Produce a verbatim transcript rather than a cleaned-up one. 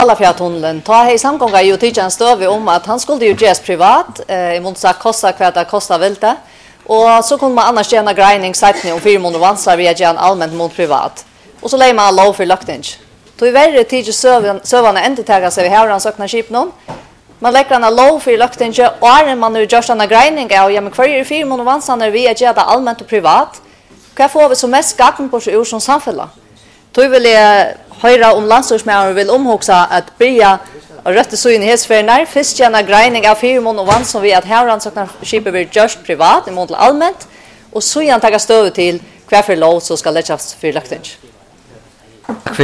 Alla fjärtunneln. Ta hej samgångar ju tidjan stöv om att han skulle ju göras privat. Eh, I måste sagt kosta kvart det kostar väl det. Och så kunde man annars gärna grinding sättning om fyra månader vansar via gärna allmänt mot privat. Och så lägger man lov för lökning. Då är värre tidje sövarna inte taga sig vid hävransökna skip någon. Man lägger en lov för lökning och är man nu görs en grinding av ja men kvar är fyra månader vansar via gärna allmänt och privat. Vad får vi som mest gagn på sig ur som samfälla? Då vill jag höra om landslagsmännen vill omhuxa att börja och rätta så in i hetsfärger. Först gärna grinding av fyra månader vann som vi att hävransökna skipet blir just privat i mån allmänt. Och så gärna taga stöd till kvar för lov så ska läggas för lökning.